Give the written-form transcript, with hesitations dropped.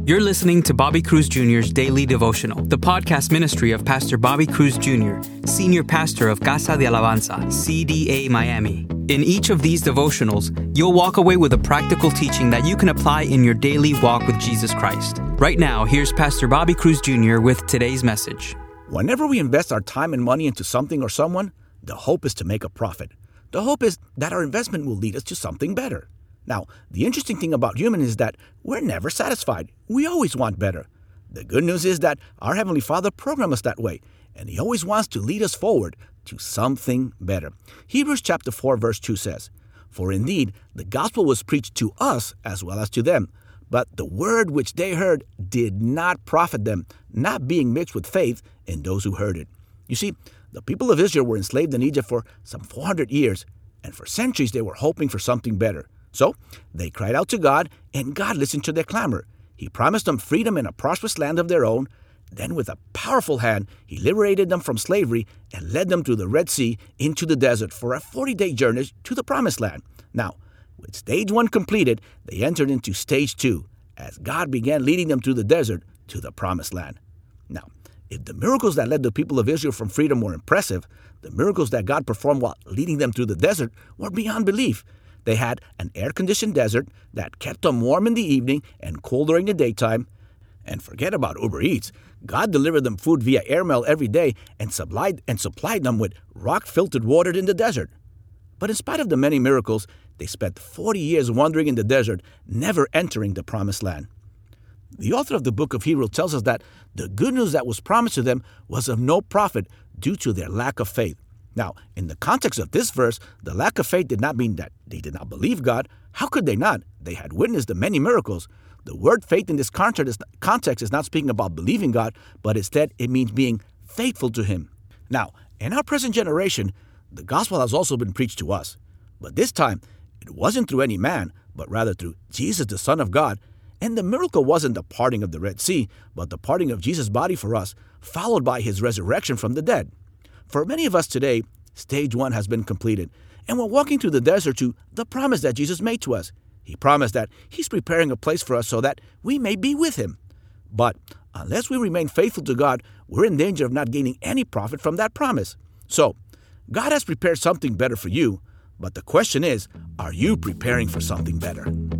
You're listening to Bobby Cruz Jr.'s Daily Devotional, the podcast ministry of Pastor Bobby Cruz Jr., Senior Pastor of Casa de Alabanza, CDA Miami. In each of these devotionals, you'll walk away with a practical teaching that you can apply in your daily walk with Jesus Christ. Right now, here's Pastor Bobby Cruz Jr. with today's message. Whenever we invest our time and money into something or someone, the hope is to make a profit. The hope is that our investment will lead us to something better. Now, the interesting thing about humans is that we're never satisfied. We always want better. The good news is that our Heavenly Father programmed us that way, and He always wants to lead us forward to something better. Hebrews chapter 4 verse 2 says, "For indeed the gospel was preached to us as well as to them, but the word which they heard did not profit them, not being mixed with faith in those who heard it." You see, the people of Israel were enslaved in Egypt for some 400 years, and for centuries they were hoping for something better. So they cried out to God, and God listened to their clamor. He promised them freedom in a prosperous land of their own. Then with a powerful hand, He liberated them from slavery and led them through the Red Sea into the desert for a 40-day journey to the Promised Land. Now, with stage 1 completed, they entered into stage 2, as God began leading them through the desert to the Promised Land. Now, if the miracles that led the people of Israel from freedom were impressive, the miracles that God performed while leading them through the desert were beyond belief. They had an air-conditioned desert that kept them warm in the evening and cool during the daytime. And forget about Uber Eats. God delivered them food via airmail every day and supplied them with rock-filtered water in the desert. But in spite of the many miracles, they spent 40 years wandering in the desert, never entering the Promised Land. The author of the book of Hebrews tells us that the good news that was promised to them was of no profit due to their lack of faith. Now, in the context of this verse, the lack of faith did not mean that they did not believe God. How could they not? They had witnessed the many miracles. The word faith in this context is not speaking about believing God, but instead it means being faithful to Him. Now, in our present generation, the gospel has also been preached to us. But this time, it wasn't through any man, but rather through Jesus, the Son of God. And the miracle wasn't the parting of the Red Sea, but the parting of Jesus' body for us, followed by His resurrection from the dead. For many of us today, stage 1 has been completed, and we're walking through the desert to the promise that Jesus made to us. He promised that He's preparing a place for us so that we may be with Him. But unless we remain faithful to God, we're in danger of not gaining any profit from that promise. So, God has prepared something better for you, but the question is, are you preparing for something better?